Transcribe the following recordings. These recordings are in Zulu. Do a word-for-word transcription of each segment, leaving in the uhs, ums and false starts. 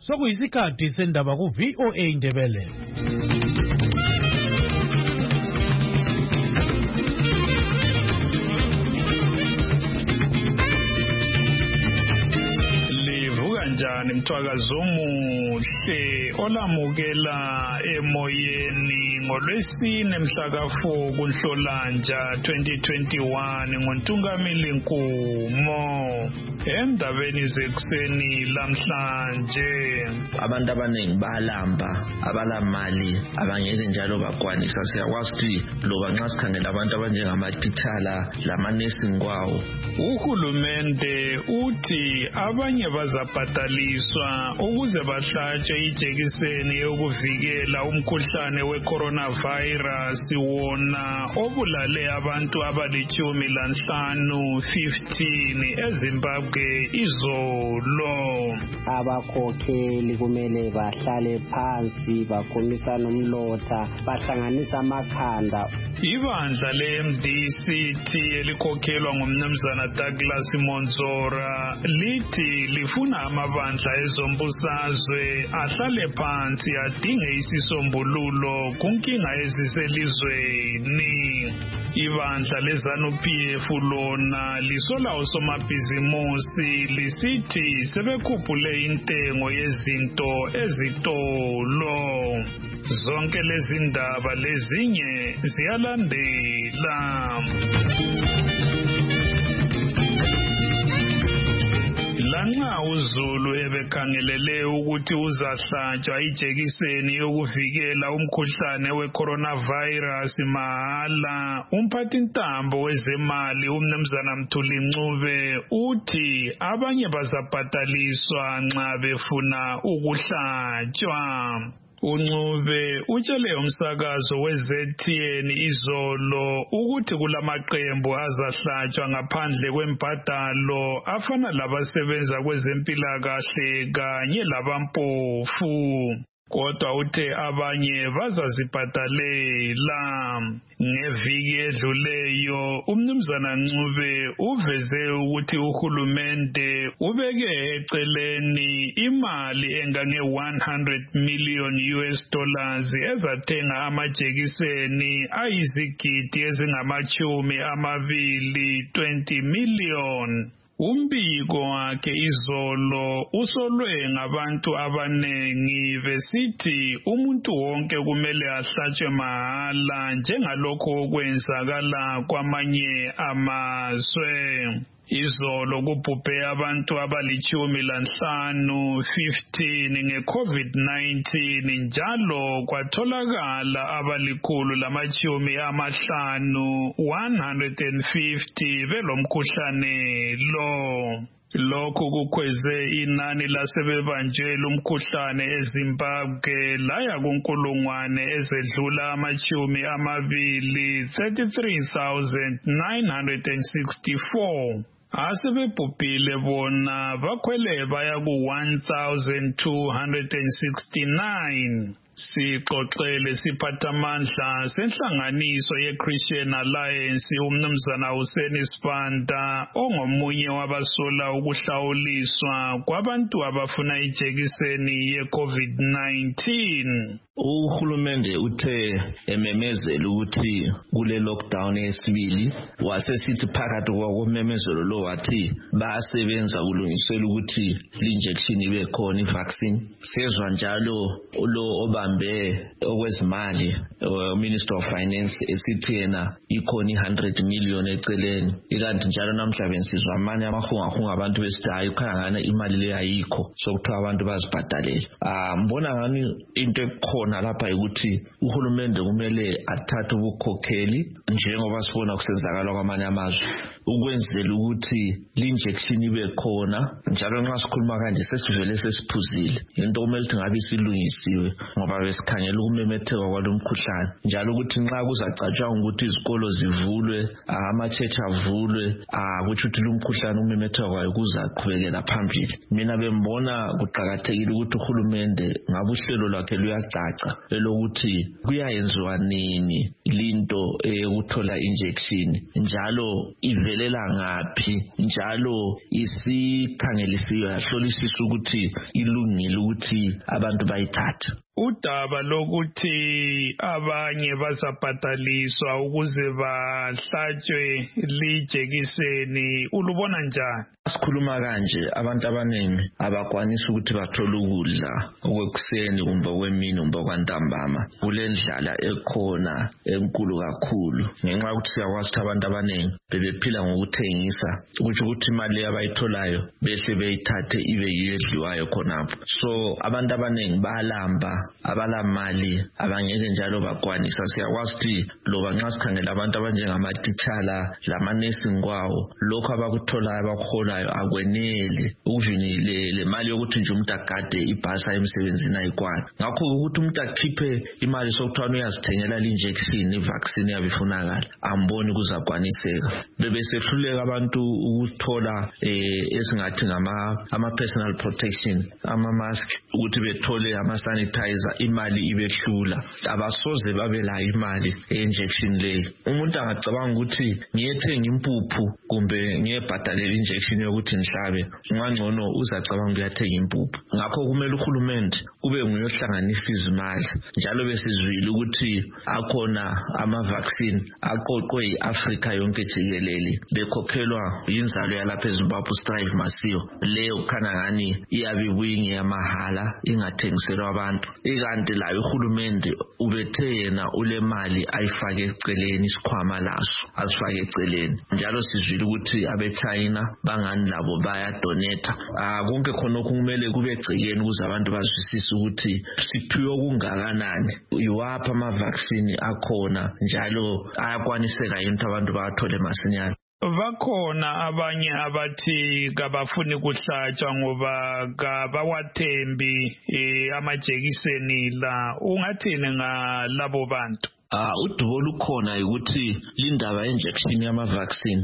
Sokuyisikhathi sendaba ku V O A Indebele. Njani mthwakazo omuhle olamukela emoyeni ngolwesine mhla ka four kuNhlolanja twenty twenty-one ngoNtungamili Nkumo. Endabeni zekuseni lamhlanje abantu abaningi balamba abalamali abangeke njalo bakwanisa. Siyakwazi ukuthi loba nxa sikhangela abantu abanjengamatitshala lamanesi ngwawo, uhulumende uthi abanye bazabhadaliswa ukuze bahlatshwe ijekiseni yokuvikela umkhuhlane we-coronavirus wona obulale abantu abalitshumi lanhlanu fifteen eZimbabwe izolo. Abakhokheli kumele bahlale phansi bakhomisana umlotha bahlanganisa amakhanda. Ibandla le-M D C T elikhokhelwa ngumnumzana Douglas Monzora lithi lifuna amabandla ezombusazwe ahlale phansi adinge isisombululo kunkinga eziselizweni. Ibandla leZANU-P F lona lisola osomabhizimusi lisithi sebekhuphule intengo yezinto ezitolo. Zonke lezi ndaba lezinye ziyalandela. Lanxa uZulu ebekhangelele ukuthi uzahlatshwa ijekiseni yokuvikela umkhuhlane we-coronavirus mahala, umphathintambo wezemali umnumzana Mthuli Ncube uthi abanye bazabhadaliswa nxa befuna ukuhlatshwa. uNcube utshele umsakazo we-Z T N izolo ukuthi kulamaqembu azahlatshwa ngaphandle kwembadalo afana labasebenza kwezempilakahle kanye labampofu. Kodwa uthe abanye bazazibhadalela. Ngeviki edluleyo umnumzana Ncube uveze ukuthi uhulumende ubeke eceleni imali engange one hundred million U S dollars ezathenga amajekiseni ayizigidi ezingamachumi amabili twenty million. Umbiko wakhe izolo usolwe ngabantu abanengi besithi umuntu wonke kumele ahlatshwe mahala njengalokho okwenzakala kwamanye amazwe. Izolo kubhubhe abantu abalitshumi lanhlanu fifteen nge-COVID nineteen njalo kwatholakala abalikhulu lamachumi amahlanu one hundred fifty belomkhuhlane lo. Lokhu kukhweze inani lasebebanjwe lumkhuhlane eZimbabwe laya kunkulungwane ezedlula amachumi amabili thirty-three thousand nine hundred sixty-four. Asebebhubhile bona bakhwele baya ku one thousand two hundred sixty-nine. Sixoxele siphathamandla senhlanganiso ye-Christian Alliance umnumzana Hussein Sibanda ongomunye wabasola ukuhlawuliswa kwabantu abafuna ijekiseni ye-COVID nineteen. Uhulumende uthe ememezela ukuthi kule lockdown yesibili wasesithi phakathi kwakomemezelo lo wathi basebenza kulungisela ukuthi injection ibe khona ivaccine. Sezwa njalo lo obambe okwezimali Minister of Finance esithi yena ikhona one hundred million eceleni. Ikanti njalo namhla bensizwa amanye amahungahunga abantu besithi hayi khangana imali le ayikho sokuthiwa abantu bazibhadalela. Ah mbona ngani into ekhona lapha ukuthi uhulumende kumele athathe ubukhokheli njengoba sibona kusenzakala kwamanye amazwe ukwenzela ukuthi injection ibe khona. Njalo nxa sikhuluma kanje sesivele sesiphuzile into kumele ukuthi ngabe isilungisiwe ngoba besikhangela ukumemetheka kwalomkhuhlane. Njalo ukuthi nxa kuzacatshwa ukuthi izikolo zivulwe ama-church avulwe ukuthi uthi lumkhuhlane umemetheka kwayo kuzaqhubekela phambili. Mina bembona kuqakathekile ukuthi uhulumende ngabe uhlelo lwakhe luyacaca elicaca elokuthi kuyayenziwa nini linto eyokuthola injection, njalo ivelela ngaphi, njalo isikhangelisiwe yahlolisisa ukuthi ilungile ukuthi abantu bayithathe. Udaba lokuthi abanye bazabhadaliswa ukuze bahlatshwe lijekiseni ulubona njani? Sikhuluma kanje abantu abaningi abakwanisa ukuthi bathole ukudla okwekuseni kumbe kwemini kumbe kwantambama kulendlala ekhona enkulu kakhulu, ngenxa yokuthi siyakwazi ukuthi abantu abaningi bebephila ngokuthengisa, ukuthi ukuthi imali abayitholayo behle beyithathe ibe yiyo edliwayo khonapho. So abantu abaningi balamba, abalamali abangeke njalo bakwanisa. Siyakwazi ukuthi loba nxa sikhangela abantu abanjengamatitshala lamanesi ngwawo, lokho abakutholayo abakuholayo akwenele ukuvinile le mali yokuthi nje umuntu agade ibhasa emsebenzini ayikwazi. Ngakho ukuthi umuntu akhiphe imali sokuthiwa uyazithengela injection ivaccine yabifunakala, amboni kuzakwaniseka. Bebesehluleka abantu ukuthola eh esingathi ngama ama personal protection, ama mask, ukuthi bethole ama sanitizer, imali ibehlula. Abasoze babela imali injection leyo. Umuntu angacabanga ukuthi ngiyethenga impuphu kumbe ngiyebhadalela injection yokuthi ngihlabe, ngangcono uzacabanga uyathenga impuphu. Ngakho kumele uhulumende kube nguyohlanganisa izimali, njalo besizwile ukuthi akhona ama vaccine aqoqwe iAfrica yonke jikelele bekhokhelwa yinzalo yalapha eZimbabwe Strive Masiyo. Leyo khana ngani iyabibuyingi yamahala ingathengiselwa abantu. Ikanti la uhulumende ubethe yena ule mali ayifake eceleni, isikhwama laso asifake eceleni. Njalo sizwile ukuthi abeChina bangani labo bayadonate. Ah konke khona kumele kube egcekeni ukuze abantu bazwisise ukuthi siphiwe okungakanani, iwapha ama vaccine akhona, njalo ayakwaniseka yini abantu bathole masinyane. Bakhona abanye abathi kabafuni kuhlatshwa ngoba kabawathembi eh, amajekiseni la. Ungathini ngalabo bantu? Ah udubo lukhona ukuthi lindaba injection yama vaccine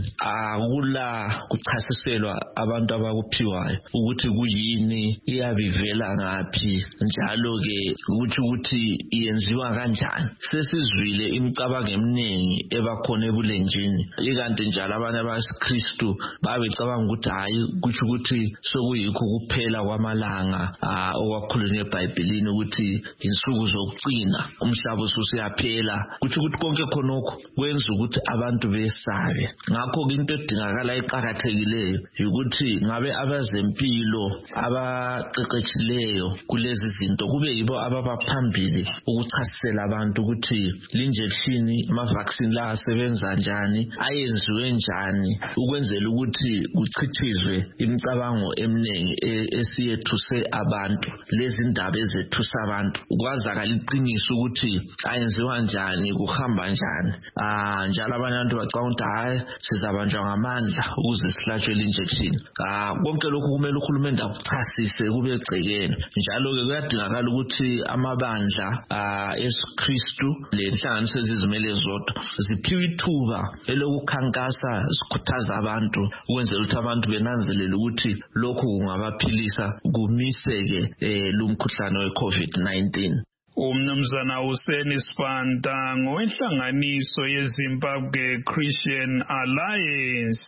akula kuchasiselwa abantu abakuphiwayo ukuthi kuyini, iyabivela ngaphi, njalo ke ukuthi ukuthi iyenziwa kanjani. Sesizwile imicabango eminingi ebakhona ebulenjini, ikanti njalo abanye abaKristu babecabanga ukuthi hayi kuthi ukuthi sokuyikho kuphela kwamalanga ah okwakhulunywe eBhayibhelini ukuthi insuku zokugcina umhlaba ususiyaphela, kuthi ukuthi konke khonokho kwenza ukuthi abantu besabe. Ngakho into edingakala eqhakathekileyo ukuthi ngabe abazempilo abaqeqetshileyo kulezi zinto kube yibo ababaphambili ukuchasisela abantu ukuthi injection ama vaccine la asebenza njani, ayenziwe njani, ukwenzela ukuthi kuchithizwe imicabango eminingi esiyethuse abantu, lezi ndaba ezethuse abantu, ukwazakala iqiniso ukuthi ayenziwa njani, kuhamba njani. Ah njalo abanye abantu bacabanga ukuthi hayi sizabanjwa ngamandla ukuze sihlatshwe injection. Ah konke lokhu kumele uhulumende akuchasise kube egcekeni. Njalo ke kuyadingakala ukuthi amabandla ah eSkristu lenhlanganiso ezizimele zodwa ziphiwe ithuba elokukhankasa sikhuthaza abantu ukwenzela ukuthi abantu benanzelele ukuthi lokhu kungabaphilisa kumiseke eh lumkhuhlane weCovid nineteen. Umnumzana Hussein Sibanda ngowenhlanganiso yeZimbabwe Christian Alliance.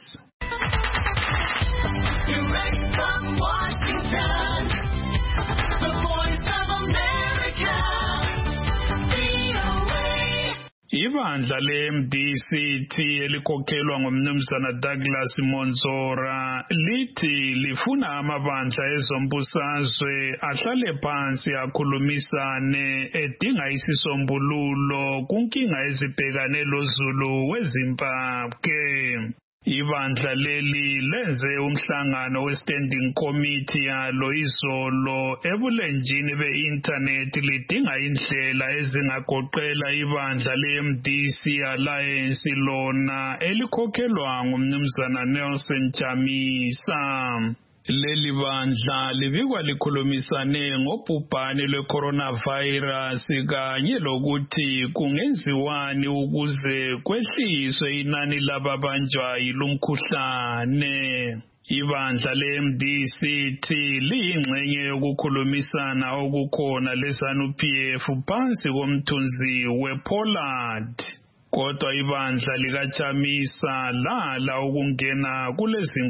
Direct from Washington, the Voice of America, V O A. Ibandla le-M D C T elikhokhelwa ngumnumzana Douglas Monzora lithi lifuna amabandla ezombusazwe ahlale phansi akhulumisane edinga isisombululo kunkinga ezibhekane lozulu weZimbabwe. Ibandla leli lenze umhlangano we-standing committee yalo izolo ebulenjini be-internet lidinga indlela ezingagoqela ibandla le-M D C Alliance lona elikhokhelwa ngumnumzana Nelson Chamisa. Leli bandla libikwa likhulumisane ngobhubhane lwe-coronavirus kanye lokuthi kungenziwani ukuze kwehliswe inani lababanjwa yilumkhuhlane. Ibandla le-M D C T liyingxenye yokukhulumisana okukhona le-ZANU-P F phansi komthunzi we-Pollard. Kodwa ibandla likaChamisa lala ukungena kulezi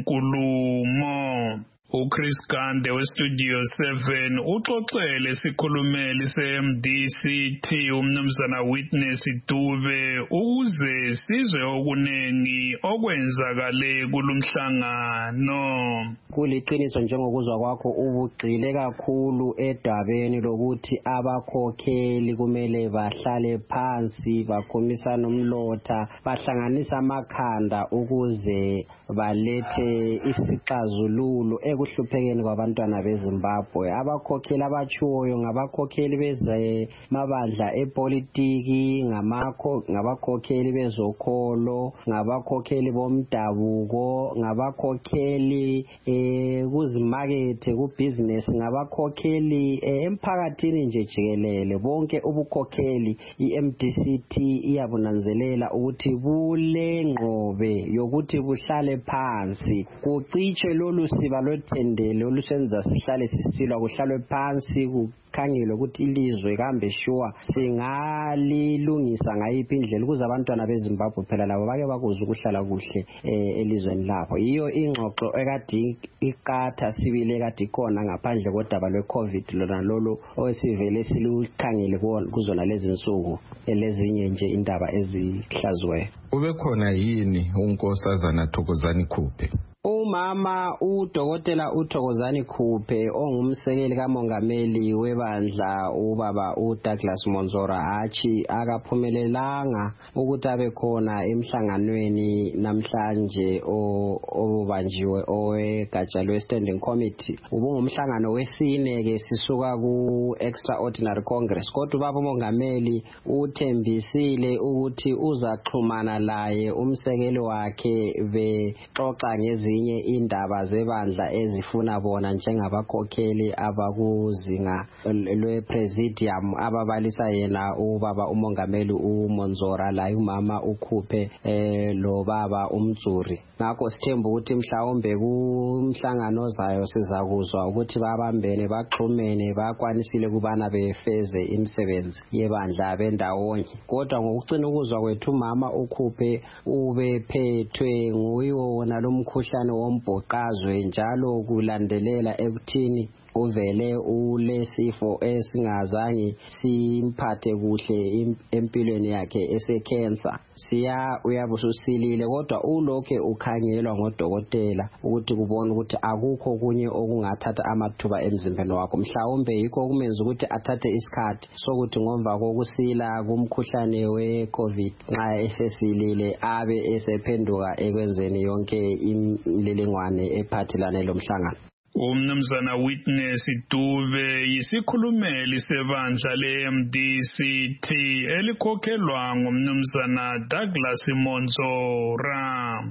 nkulumo. uChris Gande weStudio seven uxoxele isikhulumeli se-M D C T umnumzana Witness Dube ukuze sizwe okunengi okwenzakale kulumhlangano. Kuliqiniso njengokuzwa kwakho ubugxile kakhulu edabeni lokuthi abakhokheli kumele bahlale phansi bakhomisana umlotha bahlanganisa amakhanda ukuze balethe isixazululo ekuhluphekeni kwabantwana beZimbabwe. Abakhokheli abatshiwoyo ngabakhokheli bezemabandla epolitiki, ngabakhokheli bezokholo, ngabakhokheli bomdabuko, ngabakhokheli kuzimakethe kubusiness, ngabakhokheli emphakathini nje jikelele. Bonke ubukhokheli i-M D C T iyabunanzelela ukuthi bulengqobe yokuthi buhlale phansi kuciche lolu siba lothendele olusenza sihlale sisilwa kuhlalwe phansi kukhangelwe ukuthi ilizwe kambe sure singalilungisa ngayiphi indlela ukuze abantwana beZimbabwe phela labo bake bakuze ukuhlala kuhle elizweni lapho. Iyo ingxoxo ekade iqatha sibile ekade ikhona ngaphandle kodaba lwe-COVID lona lolo owesivele silukhangele kuzona lezi nsuku elezinye nje indaba ezihlaziweyo. Ube khona yini unkosazana Thokozani Khuphe? Umama uDokotela uThokozani Khuphe ongumsekeli kamongameli webandla ubaba uDouglas Monzora achi akaphumelelanga ukuthi abe khona emhlanganweni namhlanje obanjiwe owegatsha lwe-Standing Committee. Ubungumhlangano wesine ke sisuka ku Extraordinary Congress. Kodwa ubaba umongameli uthembisile ukuthi uzaxhumana laye umsekeli wakhe bexoxa ngezi ezinye indaba zebandla ezifuna bona njengabakhokheli abakuzinga lwe-presidium ababalisa yena ubaba umongameli uMonzora la umama uKhuphe eh lo baba uMtsuri. Ngakho sithemba ukuthi mhlawumbe kumhlangano zayo sizakuzwa ukuthi babambene baxhumene bakwanisile kubana befeze imisebenzi yebandla bendawonye. Kodwa ngokucina ukuzwa kwethu umama uKhuphe ubephethwe nguyiwo wona lomkhuhlane wombhoqazwe njalo kulandelela ekuthini uvele ulesifo esingazange simphathe kuhle empilweni yakhe esecancer. Siya uyabususilile kodwa ulokhe ukhangelwa ngodokotela ukuthi kubona ukuthi akukho kunye okungathatha amathuba emzimbeni wakho. Mhlawumbe yikho kumenza ukuthi athathe isikhathi sokuthi ngomva kokusila kumkhuhlane we-COVID nxa esesilile abe esephenduka ekwenzeni yonke imlilingwane ephathelane lomhlangano. Umnumzana Witness Dube yisikhulumeli sebandla le-M D C T elikhokhelwa ngumnumzana Douglas Monzora.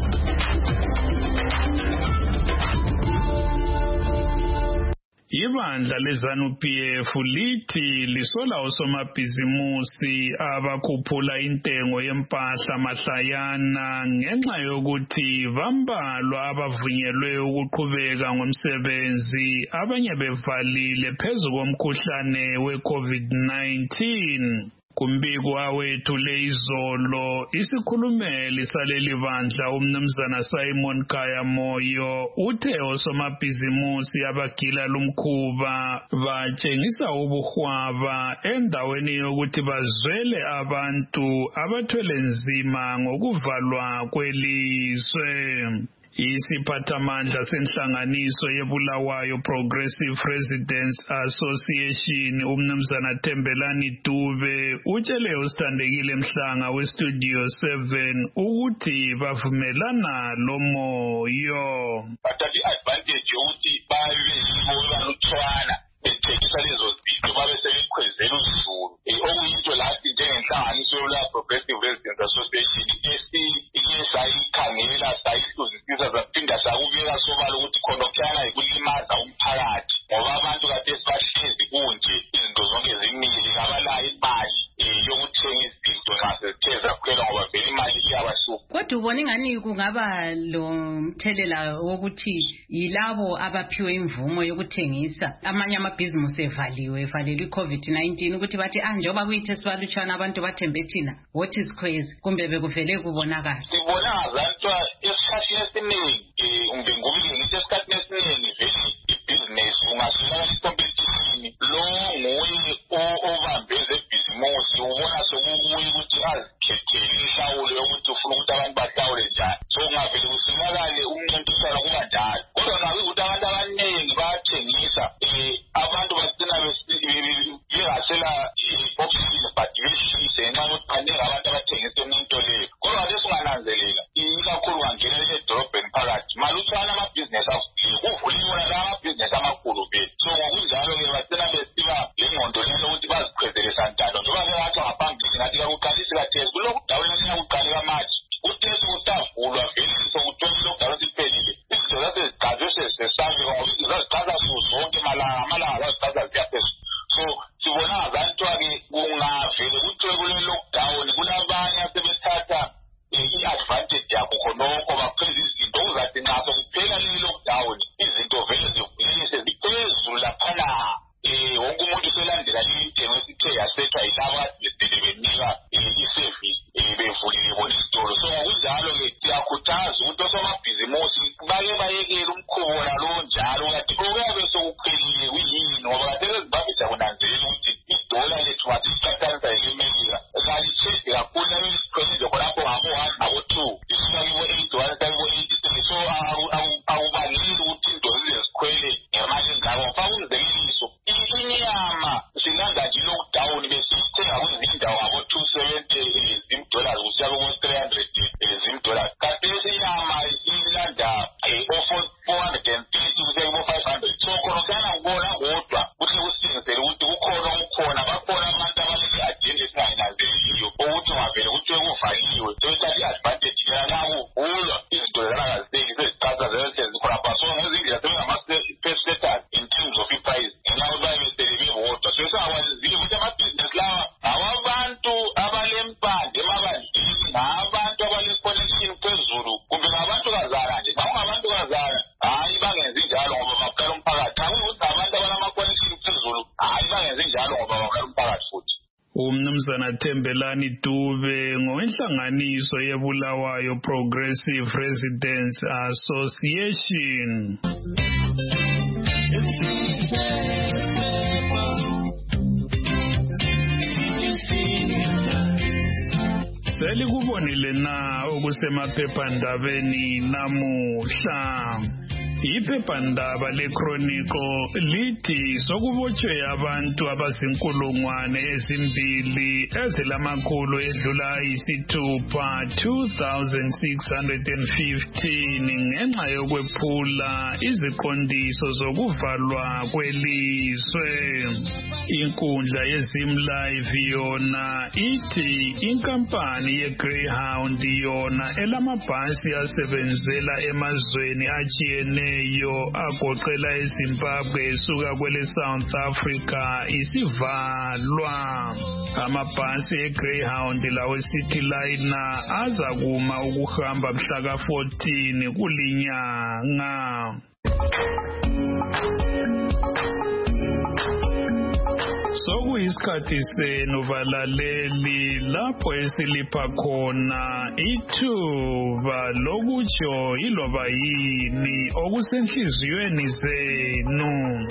Ibandla le-ZANU-P F lithi lisola osomabhizimusi abakhuphula intengo yempahla mahlayana ngenxa yokuthi bambalwa abavunyelwe ukuqhubeka ngomsebenzi abanye bevalile phezu komkhuhlane we-COVID nineteen. Kumbiko wethu lezolo isikhulumeli saleli bandla umnumzana Simon Kaya Moyo uthe osomabhizimusi abagila lumkhuba batshengisa ubuhwaba endaweni yokuthi bazwele abantu abathwele nzima ngokuvalwa kwelizwe. Isiphathamandla senhlanganiso yebulawayo Progressive Residents Association umnumzana Thembelani Dube utshele usithandekile Mhlanga weStudio seven ukuthi bavumelana lo moyo. Bathatha advantage ukuthi babe yibobaluthwana bethekisa lezo zinto babe sebekhwezela uzulu. Okuyinto lathi njengenhlanganiso yola Progressive Residents Association esi sayikhangela sayihluzisisa zaphinda sakubeka sobala ukuthi khonokana yikulimaza umphakathi ngoba abantu kade sibahlezi kunje izinto zonke zimile abalayo imali yokuthenga izinto nxa sezithe zakhwela ngoba vele imali iyabasuka. Kodwa ubone sengani kungaba lo mthelela wokuthi yilabo abaphiwe imvumo yokuthengisa amanye amabhizimusi evaliwe evalelwe i-COVID nineteen ukuthi bathi ah njengoba kuyithe sibalutshwana abantu bathembe thina what is crazy kumbe bekuvele kubonakala. Sibona ngazantswa esikhathini esiningi umbe ngubile ngithi esikhathini esiningi vele ibhizinesi ungasula i-competition lo nguye obambe ezebhizimusi ubona sokukuye ukuthi azikhethele inhlawulo yokuthi ufuna ukuthi abantu bahlawule njani. So ungavele kusimakale umncintiswano kuba njalo kodwa nawe ukuthi abantu abaningi bayathengisa abantu bagcina bengasela i-option but beshise ngenxa yokuthi baningi abantu abathengisa into leyo kodwa lesi ungananzelela ikakhulu ungangenela edolobheni phakathi malutshwana amabhizinesi avulile kuvuliwe la amabhizinesi amakhulu vele. So ngokunjalo-ke bagcina besiba le ngqondo lelo ukuthi bazikhwezele santando njengoba bengathi ngaphambili ngathi kakuqalisi kathesi kulokudawula esinyakuqale kamathi utesi kusavulwa vele sokuthola ilokudawula siphelile izinto zase ziqazwe sesesavika ngoba izinto zaziqaza zonke malanga amalanga zaziqaza ziya phezulu. So sibona ngazantswa-ke kungavele kuthiwe kule lockdown kulabanye asebethatha i-advantage yakho khonokho baqheza izinto uzathi nxa sokuphela le lockdown izinto vele zivulise ziphezulu laphana wonke umuntu selandela intengo esithe yasethwa yilabo kade benika i-service bevulile bona isitolo. So ngokunjalo-ke siyakhuthaza ukuthi osomabhizimusi bake bayekele umkhubo nalowo njalo kade okuyabe sokuphelile kuyini ngoba kade ezimbabwe siyakunanzelela ukuthi idola lethu ngathi siqathanisa yelemelika kalithedi kakhulu nabe sikhwelile khonapho ngabo-one ngabo-two isuka kibo-eight one sakibo-eighty-three. So akubaleli ukuthi into zize zikhwele ngemali engako ngifaka umzekeliso inyama silanda nje lockdown besiyithenga kwizindawo ngabo-two seventy zim-dollars kusiya kubo-three hundred zim-dollars kanti lesinyama ilanda four hundred and fifty kusiya kubo-five hundred. So khona kusana kubona kodwa kuhle kusingisele ukuthi kukhona kukhona bakhona abantu abalele agenda esingayinanzeleliyo ukuthi ungavele kuthiwe kuvaliwe sebethatha i-advantage nxa kuvulwa izinto zanakaziteki seziqasa zese zikhonapha. So ngezindlela sebengama-pesetters in terms of i-price ngenxa yokuthi bayebesele bebodwa. So esingakwaziyo ukuthi amabhizinesi lawa ngawabantu abalempande emabandleni ngabantu abale-connection phezulu kumbe ngabantukazana nje xa ungabantukazana hayi bangenzi njalo ngoba bakala umphakathi xa kuyukuthi ngabantu abalama-connection phezulu hayi bangenzi njalo ngoba bakala umphakathi futhi. Umnumzana Thembelani Dube ngowenhlanganiso yeBulawayo Progressive Residents Association. Selikubonile na okusemaphephandabeni namuhla. Iphephandaba leChronicle lithi sokubotshwe abantu abazinkulungwane ezimbili ezilamakhulu edlula isithupha two thousand six hundred fifteen ngenxa yokwephula iziqondiso zokuvalwa kwelizwe. Inkundla yeZimlive yona ithi inkampani yeGreyhound yona elamabhasi asebenzela emazweni achiyene yo agoqela eZimbabwe esuka kwele South Africa isivalwa. Amabhasi eGreyhound lawo City Liner azakuma ukuhamba mhla ka fourteen kulinyanga. Sokuyisikhathi senu balaleli lapho esilipha khona ithuba lokutsho iloba yini okusenhliziyweni zenu.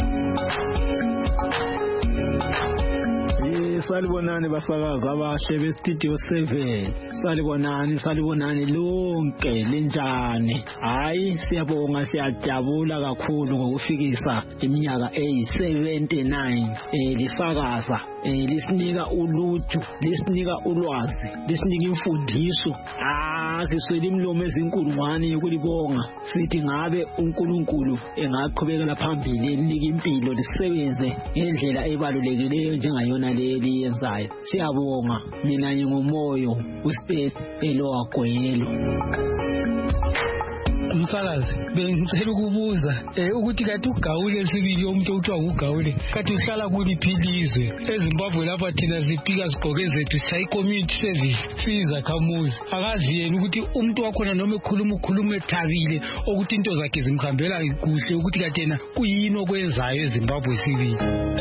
Salibonani basakazi abahle bestudio seven. Salibonani salibonani lonke linjani. Hayi siyabonga siyajabula kakhulu ngokufikisa iminyaka eyi seventy-nine eh lisakaza eh lisinika uluthu lisinika ulwazi lisinika imfundiso. Ah siswele imlomo ezinkulungwane yokulibonga sithi ngabe uNkulunkulu engaqhubekela phambili enika impilo lisebenze ngendlela ebalulekileyo njengayona leli yenzayo. Siyabonga mina ngingumoyo uSpeth Elowagwelo. Umsakazi bengicela ukubuza eh ukuthi kathi ugawule sibili umuntu othiwa ngugawule kathi uhlala kuliphi ilizwe eZimbabwe lapha thina sipika sigqoke zethu siya community service sizakhamuzi akazi yena ukuthi umuntu wakhona noma ekhuluma ukhuluma ethabile ukuthi into zakhe zimhambela kuhle ukuthi kathi yena kuyini okwenzayo eZimbabwe sibili.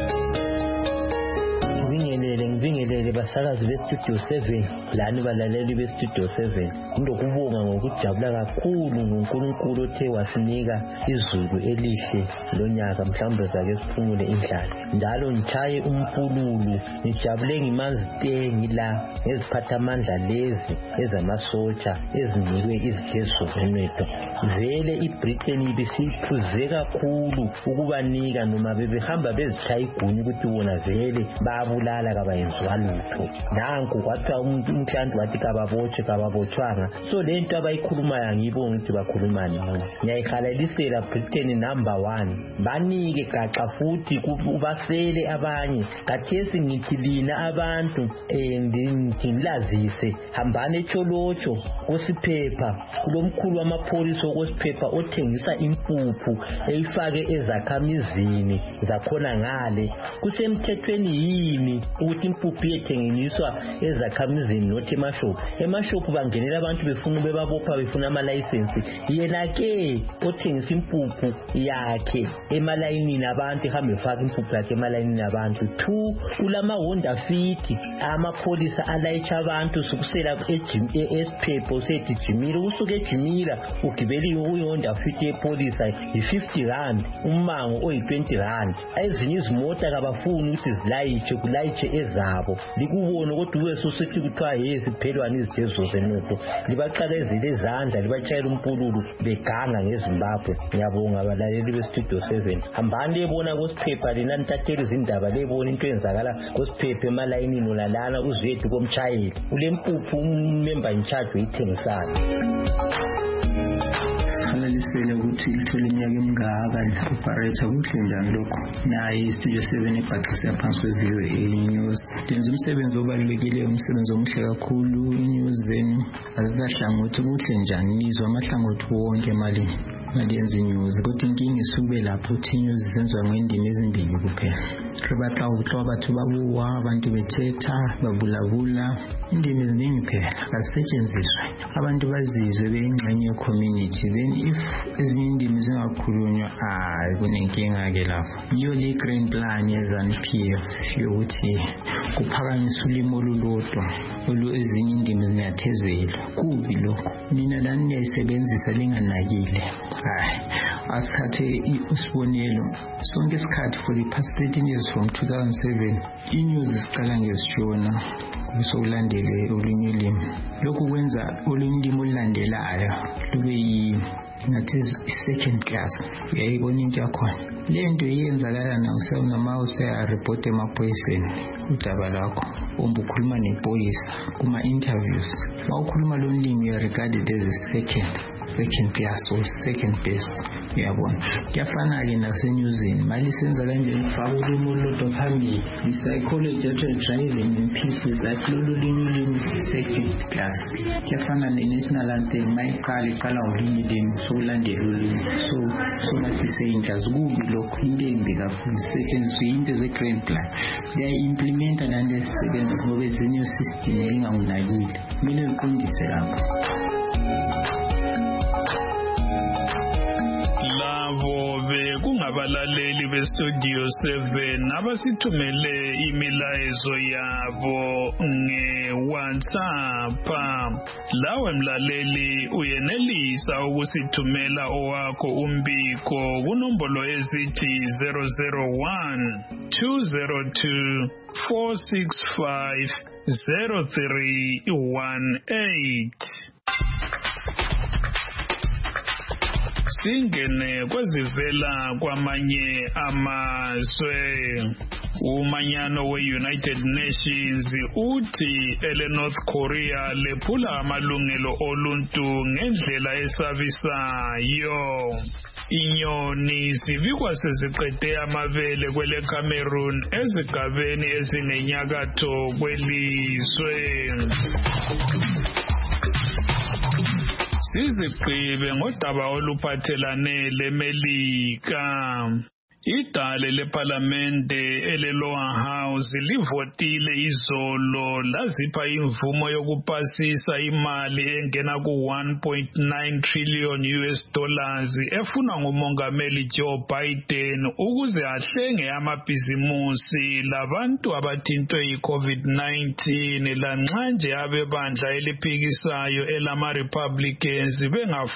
Ngibingelele ngibingelele basakazi bestudio seven lani balaleli bestudio seven ngidokubonga ngokujabula kakhulu ngoNkulunkulu othe wasinika izulu elihle lonyaka mhlawumbe zake siphumule indlala njalo ngichaye umpululu ngijabule ngimanzi te ngila ngeziphathamandla lezi ezamasotsha ezinikwe izijezo zenetho vele iBritain ibisiphuze kakhulu ukubanika noma bebehamba bezichaya iguni ukuthi wona vele babulala kabayenziwa lutho nanku kwathiwa umuntu umhlanti wathi kababotshe kababotshwanga so lento abayikhulumayo ngibonga ukuthi bakhulumani ngiyayihalalisela Britain number one banike gaxa futhi ubasele abanye kathesi ngithi lina abantu ngilazise hambane echolotsho kosiphepha kulomkhulu wamapholisa okosiphepha othengisa impuphu eyifake ezakhamizini zakhona ngale kusemthethweni yini ukuthi impuphu yethengiswa ezakhamizini nothi emashop emashop bangenela abantu befuna bebabopha befuna ama license yena ke othengisa impuphu yakhe emalayinini abantu ehambe efaka impuphu yakhe emalayinini abantu two ulama Honda Fit amapholisa alayitsha abantu sukusela eSphepho sethi Jimila usuke eJimila ugibeli uHonda Fit yepolisa i-fifty rand umango oyi-twenty rand ezinye izimota kabafuni ukuthi zilayitshe kulayitshe ezabo likubona kodwa uweso sithi kuthiwa yesiphelwane izijezo zenotho libaqalezile izandla libachayela umpululu beganga ngeZimbabwe. Ngiyabonga abalaleli bestudio seven hambani lebona kosiphepha lina ntatheli izindaba lebona into enzakala kosiphepha emalayinini olalana uzwethu komchayeli ulempuphu umember in charge uyithengisayo halalisele ukuthi lithola iminyaka emingaka operator kuhle njani lokho naye istudio seven ebhaqisa phansi kwe-V O A news lenza umsebenzi obalulekile umsebenzi omuhle kakhulu inews zenu azilahlangothi kuhle njani nizwa amahlangothi wonke emalini ngaliyenza inews kodwa inkinga isube lapho ukuthi inews zenziwa ngendimi ezimbili kuphela ribaxa ukuxoxa bathu babuwa abantu bethetha babulabula indimi eziningi phela azisetshenziswe abantu bazizwe beyingxenye ye-community then if ezinye indimi zingakhulunywa hayi kunenkinga ke lapho yiyo le grand plan ye-ZANU-P F yokuthi kuphakanyiswe ulimi olulodwa olu ezinye indimi zinyathezelwa kubi lokho mina lani ngiyayisebenzisa linganakile hayi asikhathe isibonelo sonke isikhathi for the past thirteen years from two thousand seven inews siqala ngesishona kusokulandele olunye ulimi lokhu kwenza olunye ulimi olulandelayo lube yi ngathi second class uyayibona into yakhona le nto iyenzakala na usenama useyareport emaphoyiseni udaba lakho umbe ukhuluma nepolisa kuma interviews mawukhuluma lo limi you regarded as a second second class or second best uyabona kuyafana ke nasenewsini mali senza kanjani faka ulimi olulodwa phambili i-psychology actually driving in people that lolu limi second class kuyafana ne-national anthem mayiqala iqala ngolunye ulimi sokulandela ulimi so so nathi seyinjazi kubi lokho into embi kakhulu setshenziswe into ze-grand plan liyayi-implementa nani lesisebenzisa ngoba ezinye system elingangunakile kumele liqondise lapho abalaleli bestudio seven abasithumele imilayezo yabo nge-WhatsApp. Lawe mlaleli uyenelisa ukusithumela owakho umbiko kunombolo ezithi zero zero one two zero two four six five zero three one eight. Singene kwezivela kwamanye amazwe. Umanyano we-United Nations uthi ele North Korea lephula amalungelo oluntu ngendlela esabisayo. Inyoni zivikwa seziqede amabele kwele Cameroon ezigabeni ezinenyakatho kwelizwe. Sizigqibe ngodaba oluphathelane leMelika. Idale leParlamente ele-Lower House livotile izolo lazipha imvumo yokupasisa imali engena ku one point nine trillion U S dollars efunwa ngumongameli Joe Biden ukuze ahlenge amabhizimusi labantu abathintwe yi-COVID nineteen lanxa nje abebandla eliphikisayo elama-Republicans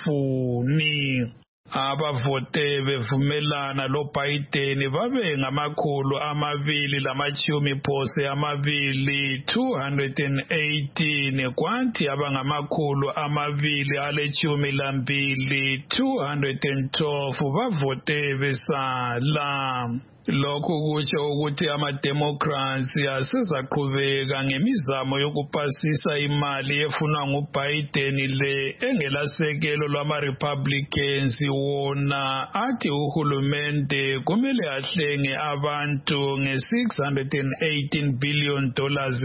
bengafuni. Abavote bevumelana lo Biden babe ngamakhulu amabili lamatshumi phose amabili two hundred eighteen kwathi abangamakhulu amabili aletshumi lambili two hundred twelve bavote besala. Lokhu kutsho ukuthi ama-Democrats asezaqhubeka ngemizamo yokupasisa imali efunwa nguBiden le engelasekelo lwama-Republicans wona athi uhulumende kumele ahlenge abantu nge-six hundred eighteen billion dollars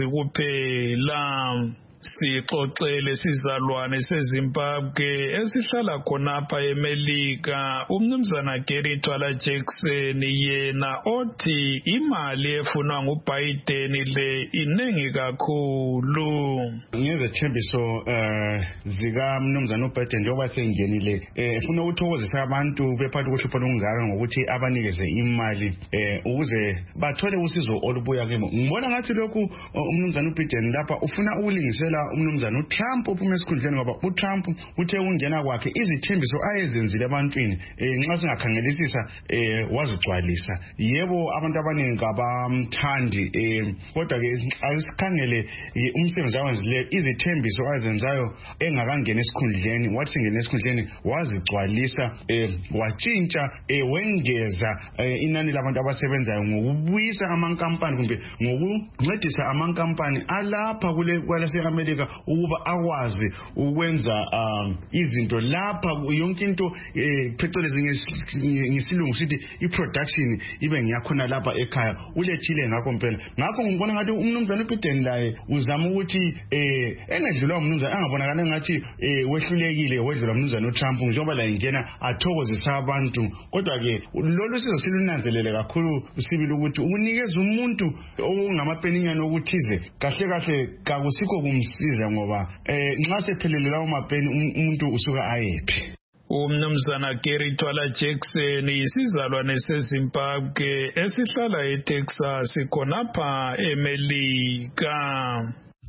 kuphela. Sixoxele sizalwane seZimbabwe esihlala khonapha eMelika umnumzana Gary Twala Jackson yena othi imali efunwa nguBiden le inengi kakhulu. Ngezethembiso eh zika mnumzana uBiden njengoba sengenile eh ufuna ukuthokozisa abantu bephatha ukuhlupha lokungaka ngokuthi abanikeze imali eh ukuze bathole usizo olubuya kemo. Ngibona ngathi lokhu umnumzana uBiden lapha ufuna ukulingisa umnumzana uTrump uphuma esikhundleni ngoba uTrump uthe ungena kwakhe izithembiso ayezenzile ebantwini eh nxa singakhangelisisa eh wazigcwalisa. Yebo abantu abaningi abamthandi eh kodwa ke asikhangele umsebenzi awenzile izithembiso ayenzayo engakangena esikhundleni wathi singena esikhundleni wazigcwalisa eh watshintsha eh wengeza inani labantu abasebenzayo ngokubuyisa amankampani kumbe ngokuncedisa amankampani alapha kule kwalase America ukuba akwazi ukwenza izinto lapha yonke into phecelezi ngesilungu sithi iproduction ibe ngiyakhona lapha ekhaya ulethile ngakho impela. Ngakho ngibona ngathi umnumzana uBiden laye uzama ukuthi eh engedlula umnumzana angabonakala ngathi wehlulekile wedlula umnumzana uTrump njengoba la ingena athokozisa abantu. Kodwa ke lolu sizo silunanzelele kakhulu sibili ukuthi ukunikeza umuntu ongamapheninyana okuthize kahle kahle kakusikho kumsiza ngoba eh nxa sephelele lawo mapeni umuntu usuka ayephi. Umnumzana Gary Twala Jackson isizalwane seZimbabwe esihlala eTexas khonapha eMelika.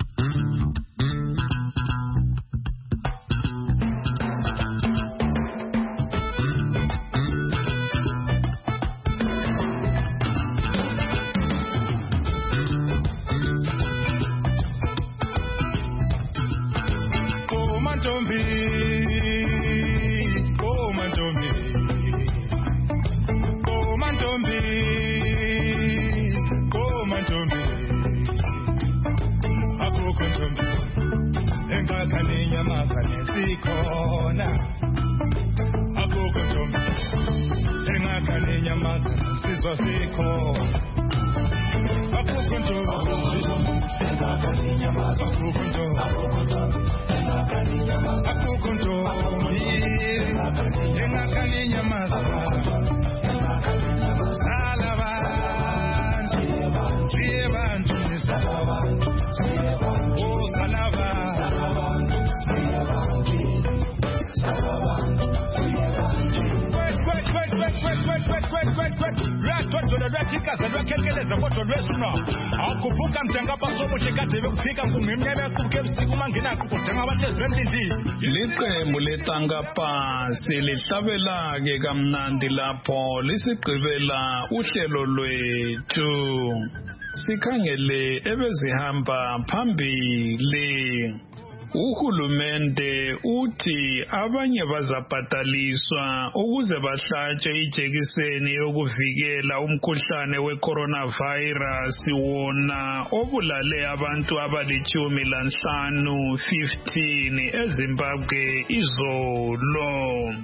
Akuvuka mthenga basomo chekade bekufika kungimnyebe akubuke ebusuku mangena kudinga abantu ezibendlini. Liqembu letanga pasi lihlabela ke kamnandi lapho lisigqibela uhlelo lwethu. Sikhangele ebezihamba phambili. Uhulumende uthi abanye bazabhadaliswa ukuze bahlatshwe ijekiseni yokuvikela umkhuhlane we-coronavirus wona obulale abantu abalitshumi lanhlanu fifteen eZimbabwe izolo.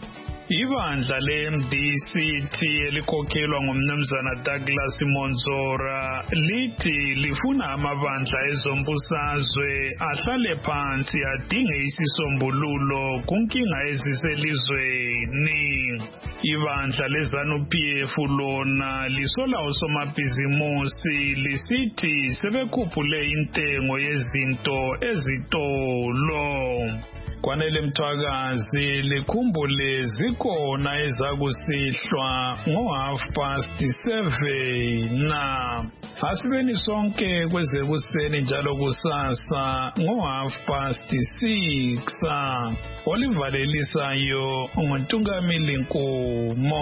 Ibandla le-M D C T elikhokhelwa ngumnumzana Douglas Monzora lithi lifuna amabandla ezombusazwe ahlale phansi adinge isisombululo kunkinga eziselizweni. Ibandla leZANU-P F lona lisola osomabhizimusi lisithi sebekhuphule intengo yezinto ezitolo. Kwanele Mthwakazi likhumbule zikhona ezakusihlwa ngo half past seven na asibeni sonke kweze kuseni njalo kusasa ngo half past six. Olivalelisayo nguNtungamili Nkomo.